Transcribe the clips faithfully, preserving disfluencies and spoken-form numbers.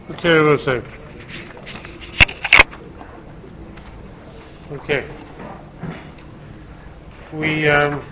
Okay, we'll say. Okay. We um,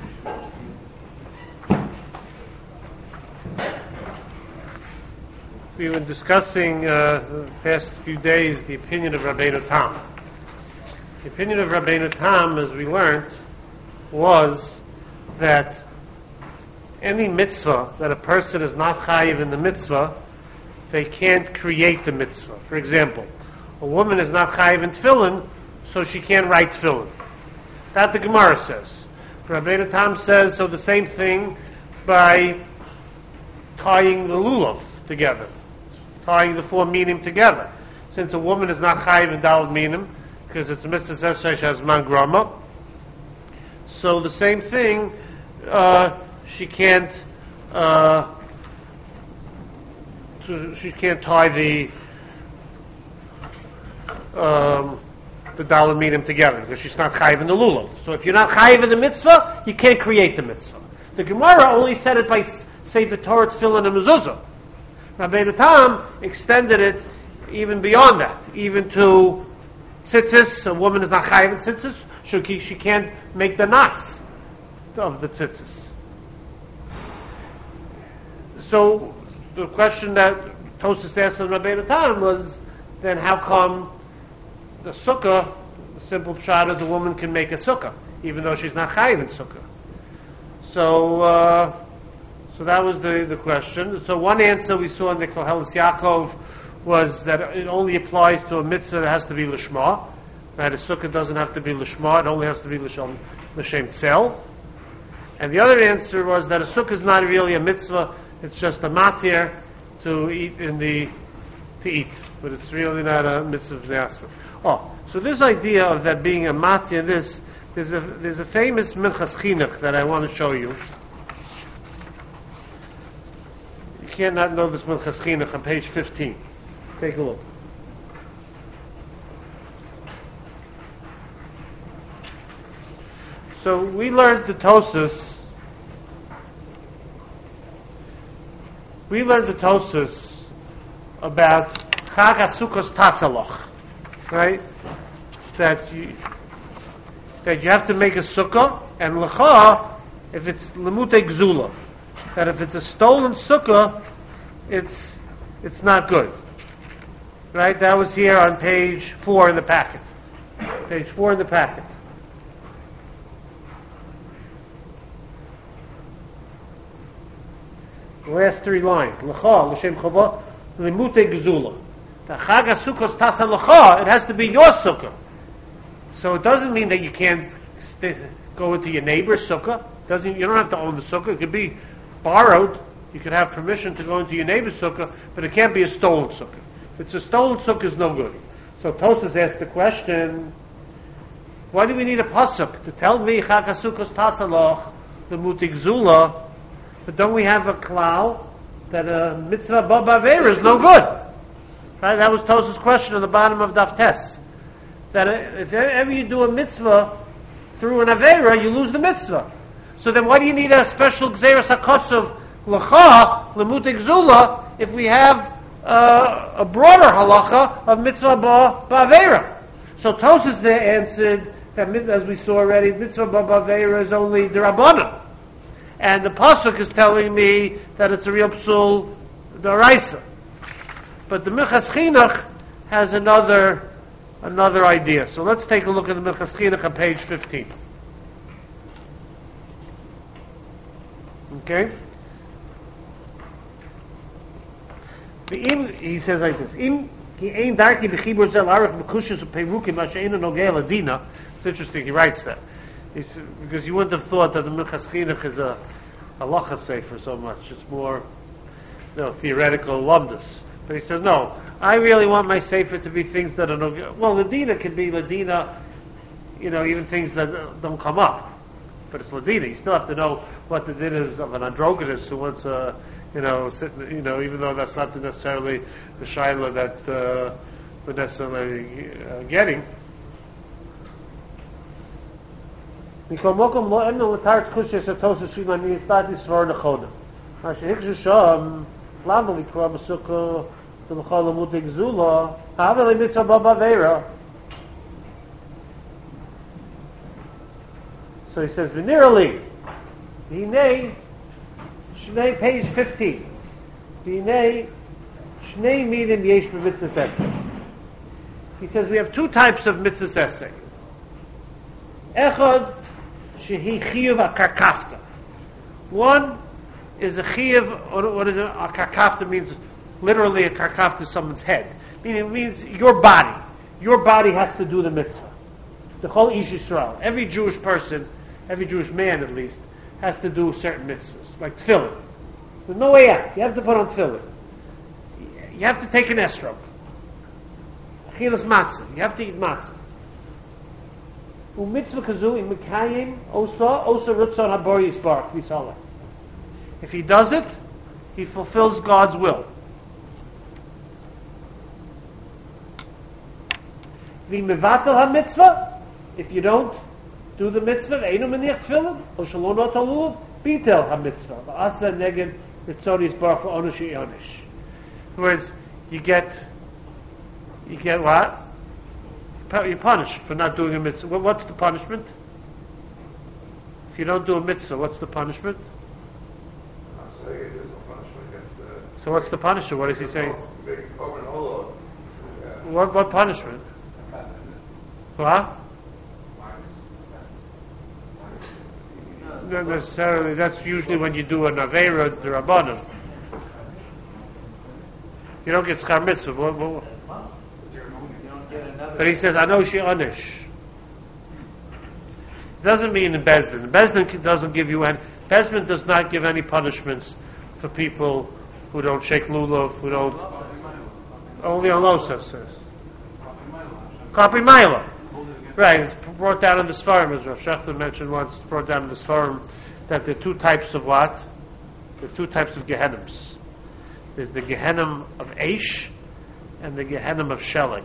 we were discussing uh, the past few days the opinion of Rabbeinu Tam. The opinion of Rabbeinu Tam, as we learned, was that any mitzvah that a person is not chayiv in the mitzvah, they can't create the mitzvah. For example, a woman is not chayiv in tefillin, so she can't write tefillin. That the Gemara says. Rabbeinu Tam says so the same thing by tying the lulav together, tying the four minim together. Since a woman is not chayiv in daled minim, because it's a mitzvah says she has man grama, so the same thing, uh, she can't uh, she can't tie the um, the daled minim together because she's not chayiv in the lulav. So if you're not chayiv in the mitzvah, you can't create the mitzvah. The Gemara only said it by say the Torah, tefillin, and mezuzah. Rabbeinu Tam extended it even beyond that, even to tzitzis. A woman is not chayiv in tzitzis, she, she can't make the knots of the tzitzis. So the question that Tosas asked of Rabbeinu Tam was, then how come the sukkah, the simple pshat is the woman can make a sukkah, even though she's not chayiv in sukkah? So, uh, so that was the, the question. So one answer we saw in the Koheles Yaakov was that it only applies to a mitzvah that has to be lishma. That a sukkah doesn't have to be lishma; it only has to be l'shem tzel. And the other answer was that a sukkah is not really a mitzvah; it's just a matir to eat in the to eat, but it's really not a mitzvah v'neasra. Oh, so this idea of that being a matir, this there's a there's a famous Minchas Chinuch that I want to show you. You cannot know this Minchas Chinuch on page fifteen. Take a look. So we learned the Tosas. We learned the Tosas about Chag HaSukkos Tasaloch, right? That you that you have to make a sukkah, and lecha, if it's lemute gzula, that if it's a stolen sukkah, it's it's not good, right? That was here on page four in the packet. Page four in the packet. The last three lines. Lecha, l'shem chava, lemute gzula. The Chag HaSukkos Tasa lecha, it has to be your sukkah. So it doesn't mean that you can't stay, go into your neighbor's sukkah. Doesn't you don't have to own the sukkah. It could be borrowed. You could have permission to go into your neighbor's sukkah, but it can't be a stolen sukkah. If it's a stolen sukkah, it's no good. So Tosas asked the question: why do we need a pasuk to tell me Chag HaSukkos Tasaloch the mutig zula? But don't we have a klal that a mitzvah b'avera is no good? Right? That was Tosas' question on the bottom of Daf Tes. That if ever you do a mitzvah through an avera, you lose the mitzvah. So then why do you need a special gzeras hakosov l'cha l'mutik zula if we have uh, a broader halacha of mitzvah ba'avera? So Tosas there answered that, as we saw already, mitzvah ba'avera is only d'Rabbanan, and the pasuk is telling me that it's a real psul d'oraisa. But the Minchas Chinuch has another another idea. So let's take a look at the Minchas Chinuch on page fifteen. Okay? He says like this: Im ki ein darki b'chibur zel arach b'kushas u'peirukim ma'she'ena nogei ladina. It's interesting. He writes that. He said, because you wouldn't have thought that the Minchas Chinuch is a halacha sefer so much. It's more, you know, theoretical lumdus. But he says, no, I really want my sefer to be things that are no good. Well, Ladina can be Ladina, you know, even things that don't come up. But it's Ladina. You still have to know what the din is of an androgynous who wants a, you know, sit, you know, even though that's not necessarily the shaila that uh, we're necessarily uh, getting. לאו לקרוא בסוכה the l'chol l'mutei gzula, haveli mitzvah b'aveira. So he says, v'nirali, v'hinei, shnei, page fifteen. V'hinei, shnei minim yesh b'mitzvahs esei. He says we have two types of mitzvahs esei. Echad, shehi chiyuv akakafta. One is a chiyuv, or what is it? A kakafta means literally a kakafta is someone's head. Meaning it means your body. Your body has to do the mitzvah. The whole Ish Yisrael. Every Jewish person, every Jewish man at least, has to do certain mitzvahs, like tefillin. There's no way out. You have to put on tefillin. You have to take an esrog. Achilas matzah. You have to eat matzah. U'mitzvah kazu in mekayim osa osa rutzon habor yisbarach v'yisaleh. If he does it, he fulfills God's will. V'mevatel ha-mitzvah, if you don't do the mitzvah, einu meniach tefillin, o shelo not aluv, bitel ha-mitzvah, v'asa neged ritzon yisbarach v'onosh yionish. In other words, you get, you get what? You're punished for not doing a mitzvah. What's the punishment? If you don't do a mitzvah, what's the punishment? So what's the punishment? What is he saying? What, what punishment? What? Not necessarily. That's usually when you do an Aveira D'Rabbanan. You don't get schar mitzvah. What, what, but he says, Anoshi Onish. Doesn't mean in Bezdin. Bezdin doesn't give you any, Bezdin does not give any punishments for people who don't shake lulav, who don't, only on Losa says. Kapi Maila. Right, it's brought down in the Sfarim, as Rav Shechter mentioned once, it's brought down in the Sfarim, that there are two types of what? There are two types of Gehennims. There's the Gehennim of Eish and the Gehennim of Shelik.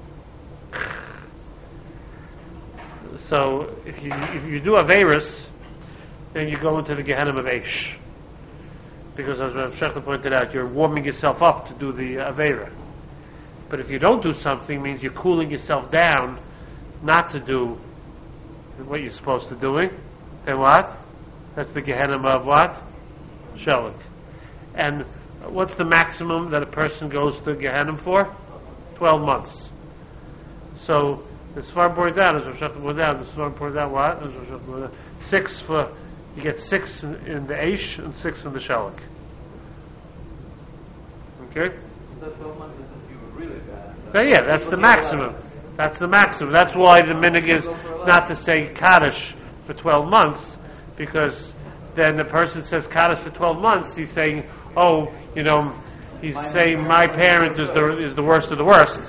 So if you if you do Averis, then you go into the Gehennim of Eish. Because as Rav Shechter pointed out, you're warming yourself up to do the Aveira. But if you don't do something, it means you're cooling yourself down not to do what you're supposed to doing. Then what? That's the Gehennim of what? Shelik. And what's the maximum that a person goes to Gehennim for? Twelve months. So the Sfarim poured down, as Rav Shechter poured down, the Sfarim poured down what? As Rav Shechter poured down. Six for, you get six in, in the Eish and six in the Shelik. Okay? The twelve months is if you were really bad. So yeah, that's the maximum. That's the maximum. That's why the minig is not to say Kaddish for twelve months, because then the person says Kaddish for twelve months, he's saying, oh, you know, he's saying my parent is the is the worst of the worst.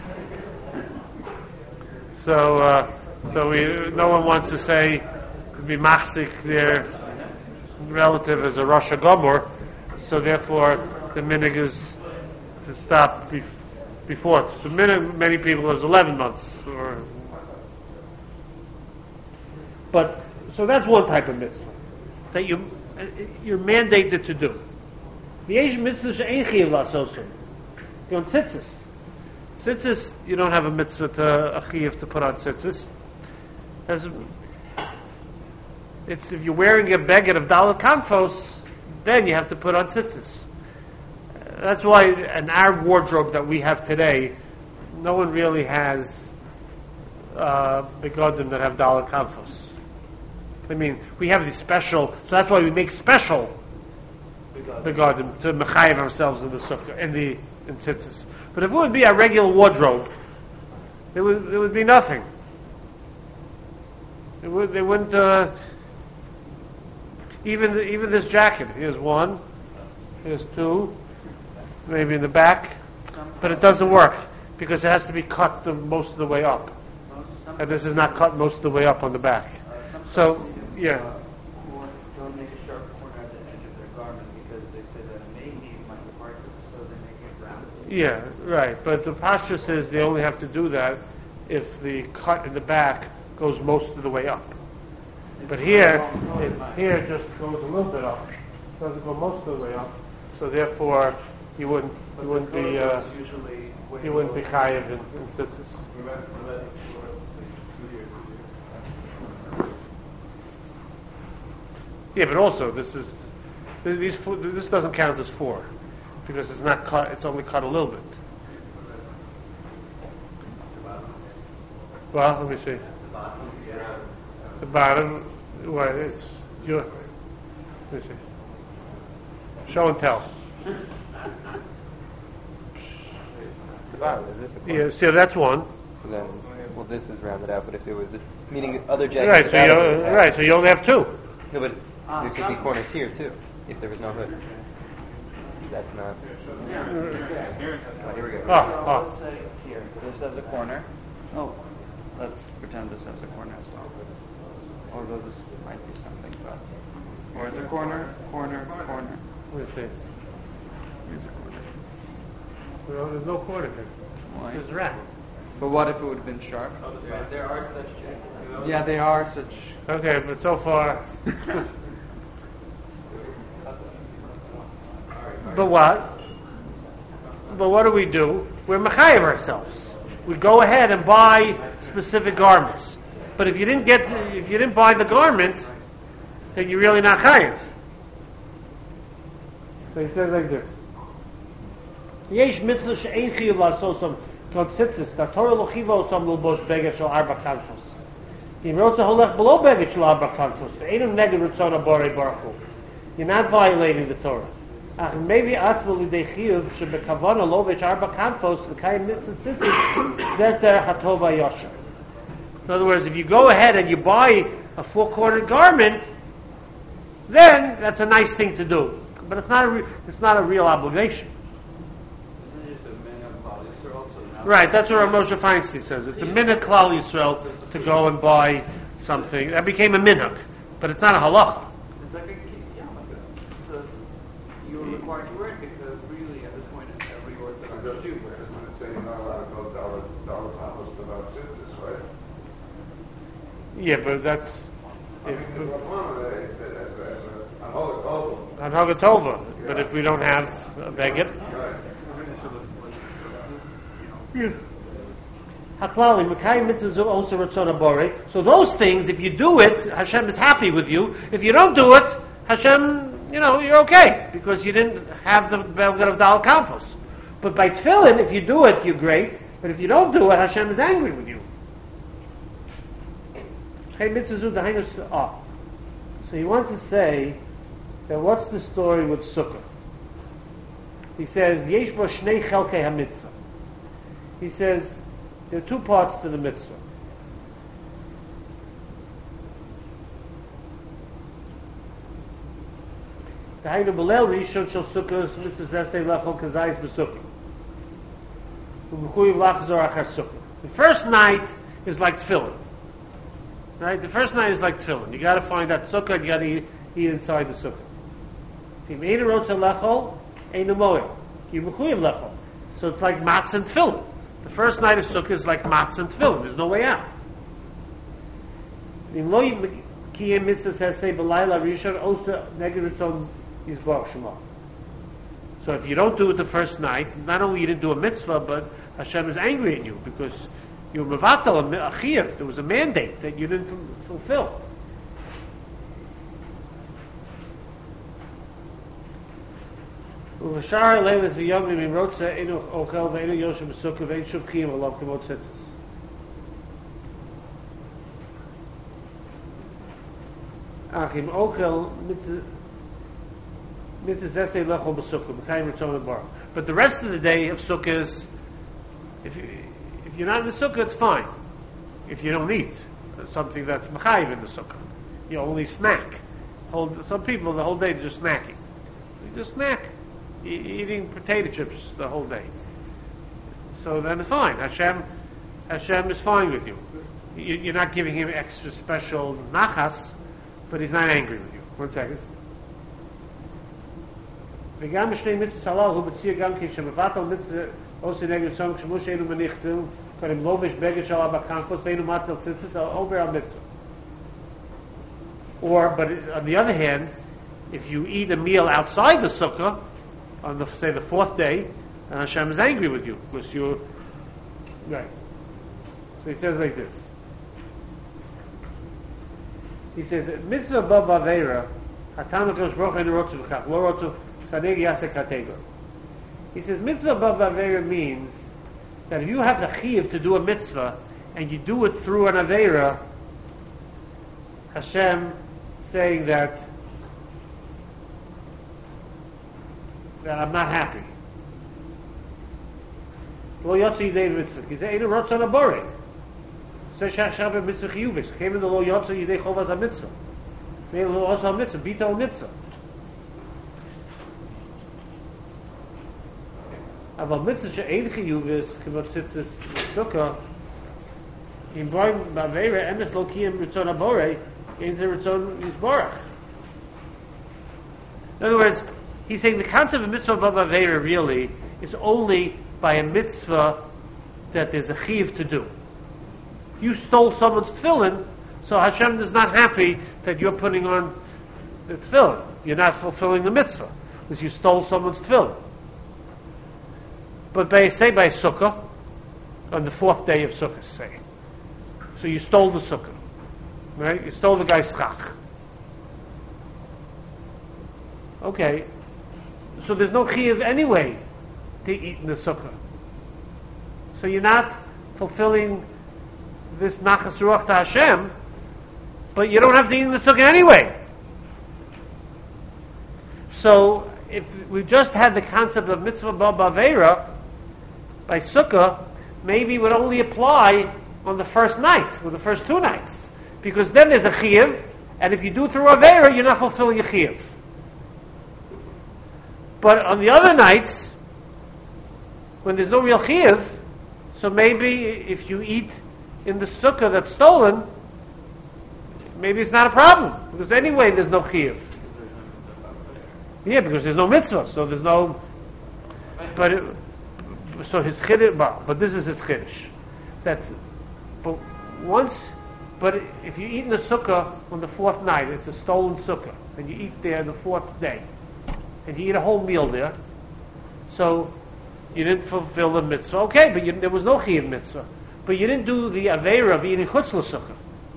So, uh, so we, no one wants to say, be machzik their relative as a Rosh Gomor, so therefore the minig is to stop be, before. So many, many people is eleven months. Or, but, so that's one type of mitzvah that you, you're mandated to do. The Asian mitzvah she'ein chiyav la'asosim. You're on tzitzis. Tzitzis, you don't have a mitzvah to a chiyav to put on tzitzis. As, it's if you're wearing a beged of Dalet Kanfos, then you have to put on tzitzis. That's why in our wardrobe that we have today, no one really has uh, begodim that have Dalet Kanfos. I mean, we have these special, so that's why we make special begodim to mechayev ourselves in the sukkah, in the in tzitzis. But if it would be a regular wardrobe, there would there would be nothing. It would they wouldn't uh, even the, even this jacket. Here's one, here's two, maybe in the back, but it doesn't work because it has to be cut the, most of the way up, and this is not cut most of the way up on the back. So yeah. Don't make a sharp corner at the edge of their garment because they say that it may need my departure, so they make it round. Yeah, right. But the Pasha says they only have to do that if the cut in the back goes most of the way up. But here, it, here it just goes a little bit up. It doesn't go most of the way up. So therefore, you wouldn't, But you wouldn't the be, code uh, is usually way you wouldn't be lower. chayiv in, in tzitzis. Yeah, but also this is this, these four, this doesn't count as four because it's not cut. It's only cut a little bit. Well, let me see. The bottom, what it's your. Let me see. Show and tell. The bottom, is this a corner? Yeah, so that's one. So then, well, this is rounded out, but if it was, a, meaning other jackets. Right. So without you it would have- right. So you only have two. No, but Ah, there could be some- corners here too, if there was no hood. That's not. Oh, here we go. Oh, oh. Let's say here, this has a corner. Oh, let's pretend this has a corner as well. Although this might be something, but where's a corner, corner, corner? Let me see. Here's a corner. Well, there's no corner here. Why? There's a rack. But what if it would have been sharp? There are such jackets. Yeah, they are such. Okay, but so far. But what? But what do we do? We're mechayev ourselves. We go ahead and buy specific garments. But if you didn't get, if you didn't buy the garment, then you're really not chayev. So he says like this: Yesh mitzvah she'ein chiyuv la'asosam totzitzis. The Torah lo chiva osam l'bosh beged shel arba kanfos. He wrote the holech below beged shel arba kanfos. Ve'enum neged ritzon haborei baruch hu. You're not violating the Torah. Ach maybe atzma l'dei chiyuv shebekavana lo ve'ch arba kanfos l'kayim mitzvah tzitzis zeh derech hatova yosher. In other words, if you go ahead and you buy a four-cornered garment, then that's a nice thing to do. But it's not a re- it's not a real obligation. Isn't it just a min of Klal Yisrael? So now Right, that's what Rav Moshe Feinstein says. It's a minhag Klal Yisrael to go and buy something. That became a minhag, but it's not a halacha. it's like a yarmulke. So you're required to wear it because really at this point every Orthodox Jew wears it. It's saying you're not allowed to go dollar dollar tamas without tzitzis, right? Yeah, but that's I mean, the Rabbana, they- they- as a- as a- on Holy Tova, on Hagatova. But if we don't have a beged, right? Haklali Mekayim mitzvah also ratzon habore. So those things, if you do it, Hashem is happy with you. If you don't do it, Hashem, you know, you're okay because you didn't have the beged of Dal Kanfos. But by tefillin, if you do it, you're great. But if you don't do it, Hashem is angry with you. Hey, mitzvah the hangers ah. So he wants to say that what's the story with Sukkah? He says yesh bo shnei chelkei hamitzvah. He says there are two parts to the mitzvah. The Hainu Belel Rishon Shel Sukkos Mitzvah Zesei Lechol Kazayis B'Sukkah. U'Mechuyev Lachzor Achar Sukkah. The first night is like tefillin. Right? The first night is like tefillin. You got to find that sukkah and you got to eat, eat inside the sukkah. If you rotza lechol, ain't a moel. You mechuyev lechol. So it's like matzah and tefillin. The first night of sukkah is like matzah and tefillin. There's no way out. In lo kiyem mitzvah says say b'layla rishon osa neged ritzon yizbach shema. So if you don't do it the first night, not only you didn't do a mitzvah, but Hashem is angry at you because you were mevatel a chiyuv. There was a mandate that you didn't f- fulfill. Uvashar leves v'yom nimrotza enu ochel ve'enu yoshem b'sukkah ve'en shuv chiyuv alav k'mot tzitzis. Achim ochel mitzvah mitzvah zesei lechol b'sukkah b'kayim ritzon bar. But the rest of the day of sukkah is, if you, if you're not in the sukkah, it's fine. If you don't eat something that's mechayiv in the sukkah, you only snack. Whole, some people the whole day they're just snacking. You just snack, e- eating potato chips the whole day. So then it's fine. Hashem, Hashem is fine with you. you. You're not giving him extra special nachas, but he's not angry with you. One second. וגם בשני מצוות הללו הוא מציע גם כן שמבטל מצווה עושה נגד צום כשמו שאינו מניח תפילין קודם לובש בגד של ארבע כנפות ואינו מצל ציצית over our mitzvah. Or, but on the other hand, if you eat a meal outside the sukkah, on the, say, the fourth day, and Hashem is angry with you, because you, right. So he says like this. He says, mitzvah ba b'aveira, hatam HaKadosh Baruch Hu rotzu b'chach, lo rotzu sadeg yasek hatego. He says, mitzvah ba b'aveira means that if you have the chiyuv to do a mitzvah, and you do it through an aveira, Hashem saying that, that I'm not happy. Lo yotzi yidei mitzvah. He said, "Einu rotzon abore." Say shach shabbat mitzvah chiyuvis. Came in the lo yotzi yidei chovas mitzvah. May lo also mitzvah. Bita mitzvah. Aber mitzvah she'ein chiyuvis k'mot tzitzis sukkah. In boim ba'veira emes lo kiyem ritzon abore. In the ritzon yisborach. In other words, he's saying the concept of mitzvah ba'veira really is only by a mitzvah that there's a chiv to do. You stole someone's tefillin, so Hashem is not happy that you're putting on the tefillin. You're not fulfilling the mitzvah because you stole someone's tefillin. But by, say by Sukkah, on the fourth day of Sukkah, say. So you stole the Sukkah, right? You stole the guy's schach. Okay, so there's no chiv anyway to eat in the sukkah. So you're not fulfilling this nachas ruach to Hashem, but you don't have to eat in the sukkah anyway. So if we just had the concept of mitzvah ba'aveira by sukkah, maybe it would only apply on the first night, or the first two nights, because then there's a chiyuv, and if you do it through aveira, you're not fulfilling a chiyuv. But on the other nights, when there's no real chiyuv, so maybe if you eat in the sukkah that's stolen, maybe it's not a problem, because anyway there's no chiyuv. Yeah, because there's no mitzvah, so there's no. But it, so his chiddush, well, but this is his chiddush. That, but once, but if you eat in the sukkah on the fourth night, it's a stolen sukkah, and you eat there on the fourth day, and you eat a whole meal there, so you didn't fulfill the mitzvah. Okay, but you, there was no chiyuv mitzvah. But you didn't do the aveira of eating chutz l'sukkah.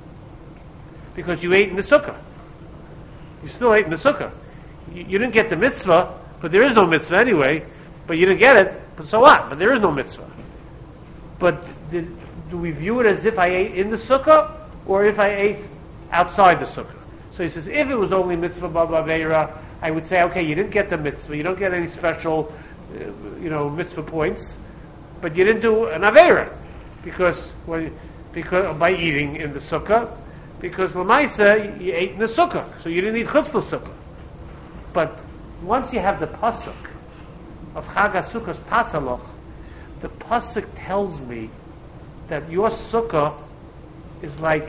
Because you ate in the sukkah. You still ate in the sukkah. You, you didn't get the mitzvah, but there is no mitzvah anyway, but you didn't get it, but so what? But there is no mitzvah. But did, do we view it as if I ate in the sukkah, or if I ate outside the sukkah? So he says, if it was only mitzvah ba'aveira, I would say, okay, you didn't get the mitzvah, you don't get any special, uh, you know, mitzvah points, but you didn't do an aveira, because, well, because by eating in the sukkah, because l'maisa, you ate in the sukkah, so you didn't eat chutz l'sukkah. But once you have the pasuk of Chag HaSukkos Tasaloch, the pasuk tells me that your sukkah is like,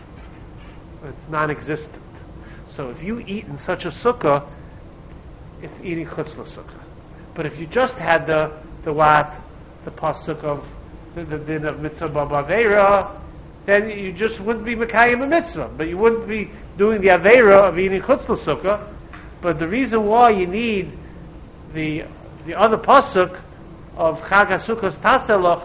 it's non-existent. So if you eat in such a sukkah, it's eating chutz l'sukkah. But if you just had the the what, the pasuk of the, the din of mitzvah ba'aveira, then you just wouldn't be mekayim a mitzvah, but you wouldn't be doing the aveira of eating chutz l'sukkah. But the reason why you need the the other pasuk of Chag HaSukkos Tasaloch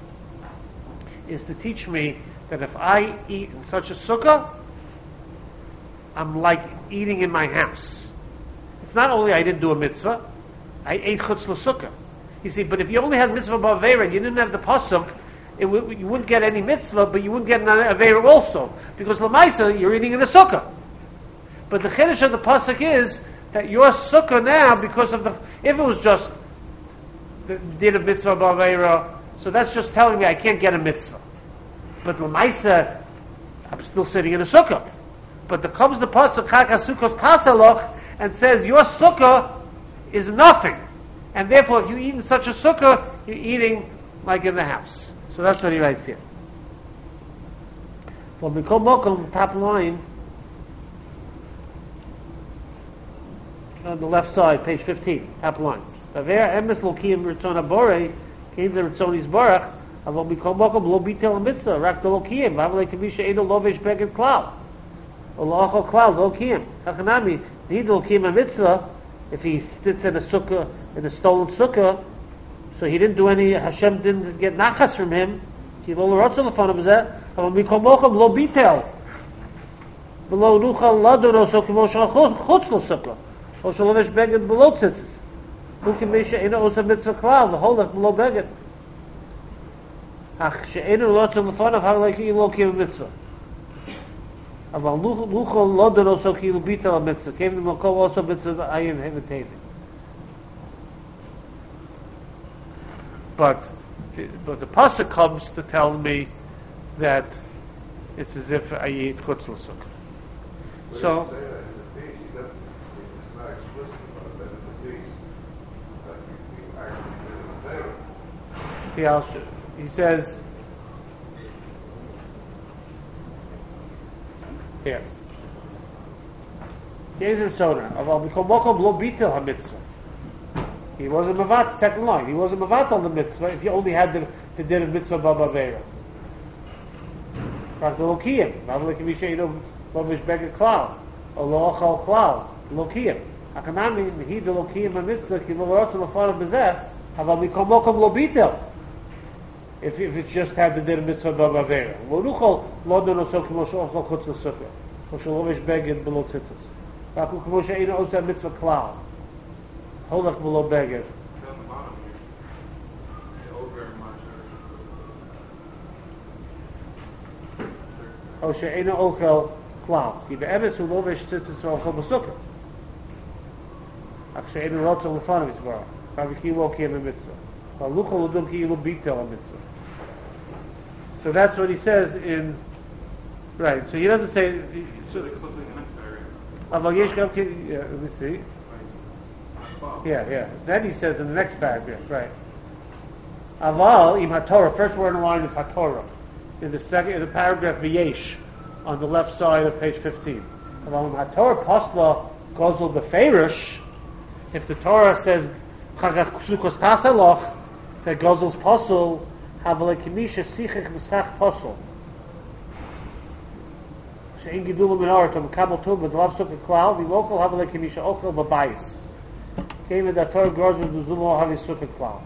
is to teach me that if I eat in such a sukkah, I'm like eating in my house. It's not only I didn't do a mitzvah, I ate chutz l'sukkah. You see, but if you only had mitzvah ba'aveira and you didn't have the pasuk, it w- you wouldn't get any mitzvah, but you wouldn't get an aveira also, because l'maisa you're eating in a sukkah. But the chiddush of the pasuk is that your sukkah now, because of the, if it was just the din of mitzvah ba'aveira, so that's just telling me I can't get a mitzvah. But l'maisa, I'm still sitting in a sukkah. But there comes the pasuk Chag HaSukkos Tasaloch and says your sukkah is nothing, and therefore if you eat in such a sukkah, you're eating like in the house. So that's what he writes here. Well, Mikol Mokum, top line, on the left side, page fifteen, top line. Aver emes lokim ritzon habore, came the ritzon yisbarach, avol Mikol Mokum lo bitel mitzvah, rak the lokim, v'avalei kavisha edo lovesh beged klal. Olachol klal, lo kiyim. Hachanami, the lokim a mitzvah, if he sits in a sukkah, in a stolen sukkah, so he didn't do any, Hashem didn't get nachas from him, he lo l'rotzah l'fanav b'zeh, אבל מקומוכם לא ביטל, ולא נוכל לדון אותו כמו שחוץ לסוכה, או שלובש בגד בלא ציצס. הוא כמי שאינו עושה מצווה כלל, והולך בלא בגד. אך שאינו רוצה לפניו, הרי כאילו לא קיים מצווה. אבל נוכל לדון אותו כאילו ביטל המצווה, כי אם מקום עושה מצווה עין הם ותאבים. But, but the pasuk comes to tell me that it's as if I eat chutz l'sukkah. So, he also, he says, here, Yezer Tzona, aval b'kol mokom lo bitel ha-mitzvah. He wasn't mavat, second line, he wasn't mavat on the mitzvah if you only had the, the din of mitzvah b'baveira. Like the lokiyim, not like we say, you know, lo mishbeged klal, or lo ochal klal, lokiyim. Akanami, he the lokiyim a mitzvah, ki lo rotz l'fanav b'zeh, aval b'kol mokom lo bitel. If if it just had the din mitzvah b'avera, lo nuchol lo donosok k'mo she'ochal chutz l'sukkah, or she'lo mishbeged below tzitzis. Raku k'mo she'eino osa mitzvah klal, holach below beged. או שאינו אוכל כלל, כי באמס הוא לובש ציצס ואוכל בסוכר. אך שאינו רוצה לפניו יסברח, אבל כאילו לא קיים המצווה. אבל לא יכול לדון כאילו ביטל המצווה. So that's what he says in, right, so he doesn't say, so, אבל יש גם כן, yeah, let me see. Yeah, yeah. Then he says in the next paragraph, right. Aval im HaTorah, first word in the line is HaTorah. In the second, in the paragraph V'yesh, on the left side of page fifteen. Aval im HaTorah pasla gozel beferish, if the Torah says Chagach Ksukos Tasaloch, that gozel's pasal, Havale Kimisha Sichech Mischach pasal. She'in Gidul Minor Tom Kabel Tov B'Dlav Sukkah Klal, the local Havale Kimisha Okel B'Bayis. Came in that Torah grows with the Zumo Havi Sukkah Klal.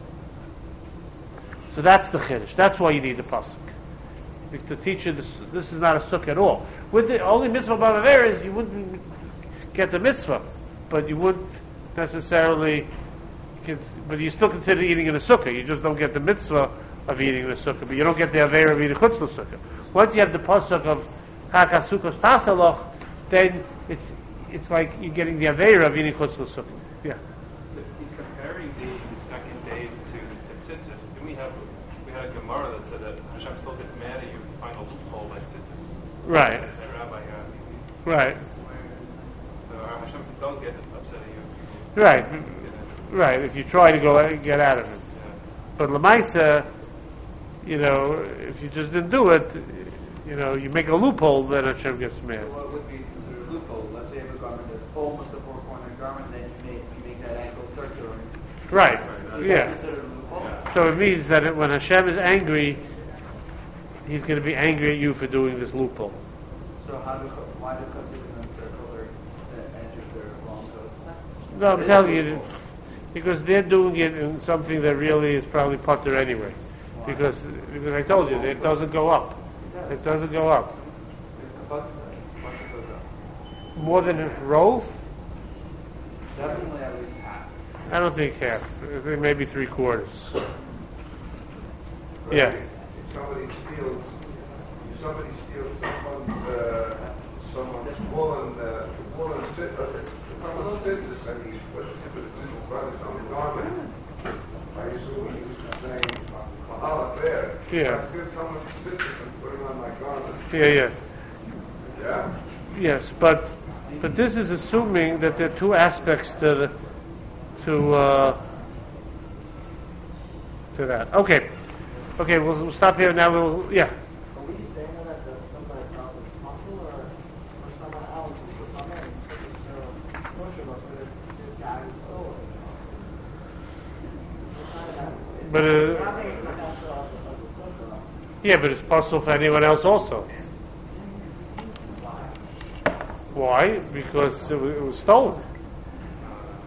So that's the chiddush. That's why you need the pasuk. To teach you this, this is not a sukkah at all. With the only mitzvah b'avera is you wouldn't get the mitzvah, but you wouldn't necessarily, but you still consider eating in a sukkah. You just don't get the mitzvah of eating in a sukkah, but you don't get the avera of eating chutz l'sukkah. Once you have the pasuk of Chagach Sukkos Tasaloch, then it's it's like you're getting the avera of eating chutz l'sukkah. Yeah. He's comparing the, the second days to the tzitzis. And we have we had a Gemara that said that Hashem still gets mad at you if you find a loophole by tzitzis. Right. That, that rabbi got. Right. So uh, Hashem don't get upset at you. Right. Right. If you try to go get out of it. Yeah. But Lamaisa, you know, if you just didn't do it, you know, you make a loophole, then Hashem gets mad. So what would be considered a loophole? Let's say you have a garment that's almost a four-cornered garment, then you make you make that ankle circular. Right. Is Yeah. that considered a loophole? So it means that it, when Hashem is angry, He's going to be angry at you for doing this loophole. So how do why do Chassidim then circle the edge of their long coats? No, I'm telling you, because they're doing it in something that really is probably putter anyway. Because, because I told you, it doesn't go up. It doesn't go up. More than a rove? Definitely at least half. I don't think half. I think maybe three quarters. Yeah. If somebody steals, if somebody steals someone's, uh, someone's woolen, uh, woolen sit, uh, if someone sits and he puts it with his brothers on the garment, I assume he's saying, Mahala fair. Yeah. I get someone sits and put it on my garment. Yeah, yeah. Yeah? Yes, but but this is assuming that there are two aspects to the, to uh, to that. Okay, okay, we'll, we'll stop here now. We'll yeah. Are we saying that the somebody else is possible, or, or someone else is somebody who's kosher, but this guy is stolen? But uh, yeah, but it's possible for anyone else also. Why? Because it was, it was stolen.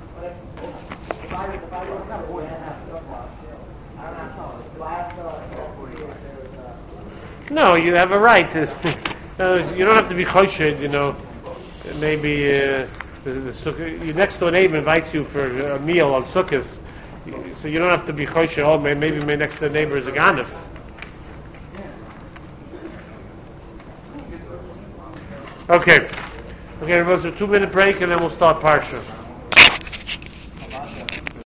don't have to I don't know. Do I have to investigate if there's a... No, you have a right. To, uh, you don't have to be choshed, you know. Maybe uh, the, the sukkah, your next door neighbor invites you for a meal on Sukkot, so you don't have to be choshed. Oh, maybe my next door neighbor is a ganef. Okay. Okay, everybody, a two minute break and then we'll start Parsha.